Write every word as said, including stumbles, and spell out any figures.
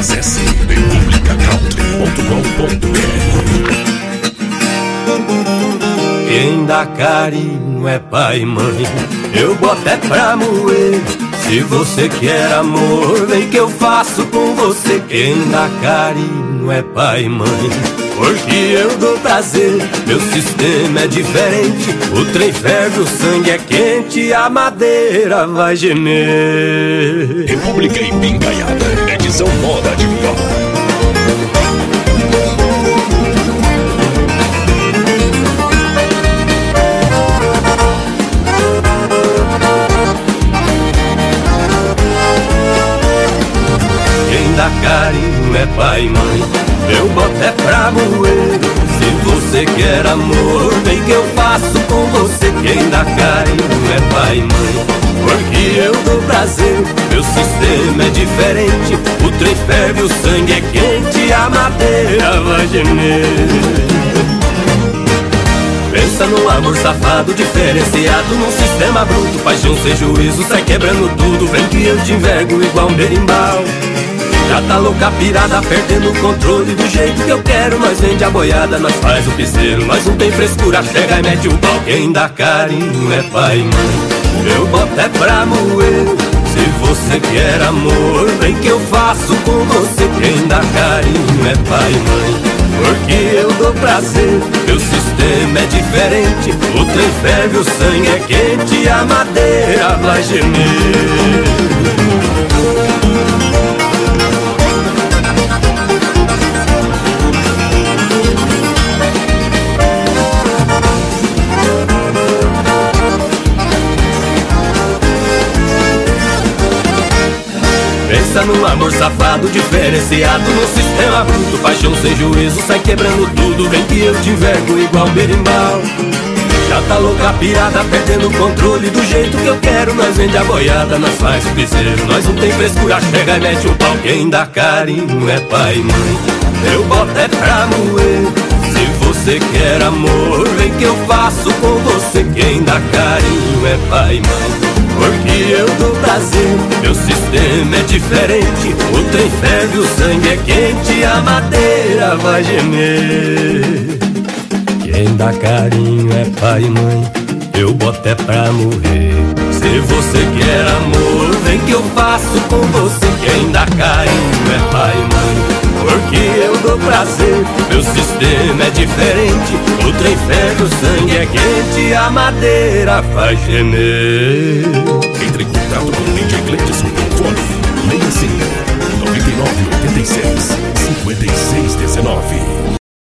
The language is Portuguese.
Acesse república country ponto com ponto br. Quem dá carinho é pai e mãe, eu boto é pra moer. Se você quer amor, vem que eu faço com você. Quem dá carinho é pai e mãe, porque eu dou prazer. Meu sistema é diferente, o trem ferve, o sangue é quente, a madeira vai gemer. República Ipingaiada, edição moda de viola. Dá carinho é pai e mãe, eu boto é pra moer. Se você quer amor, vem que eu faço com você. Quem dá carinho é pai e mãe, porque eu dou prazer. Meu sistema é diferente, o trem ferve, o sangue é quente, a madeira vai gemer. Pensa no amor safado, diferenciado, num sistema bruto. Paixão sem juízo, sai quebrando tudo. Vem que eu te envergo igual um berimbau. Já tá louca pirada, perdendo o controle do jeito que eu quero. Nós vende a boiada, nós faz o piseiro. Nós não tem frescura, chega e mete o pau. Quem dá carinho é pai e mãe, eu boto é pra moer. Se você quer amor, vem que eu faço com você. Quem dá carinho é pai e mãe, porque eu dou prazer. Meu sistema é diferente, o trem ferve, o sangue é quente, a madeira vai gemer. Pensa no amor safado, diferenciado, no sistema bruto. Paixão sem juízo, sai quebrando tudo. Vem que eu te envergo igual berimbau. Já tá louca pirada, perdendo o controle do jeito que eu quero. Nós vende a boiada, nós faz o piseiro. Nós não tem frescura, chega e mete o pau. Quem dá carinho é pai e mãe, eu boto é pra moer. Se você quer amor, vem que eu faço com você. Quem dá carinho é pai e mãe, porque eu dou prazer. Meu sistema é diferente, o trem ferve, o sangue é quente, a madeira vai gemer. Quem dá carinho é pai e mãe, eu boto é pra morrer. Se você quer amor, vem que eu faço com você. Quem dá carinho é pai e mãe, porque eu dou prazer. Meu sistema é diferente, o trem ferve, o sangue é quente, a madeira faz gemer. Entre em contato com o D J Gleidson no fone seis cinco, nove nove oito seis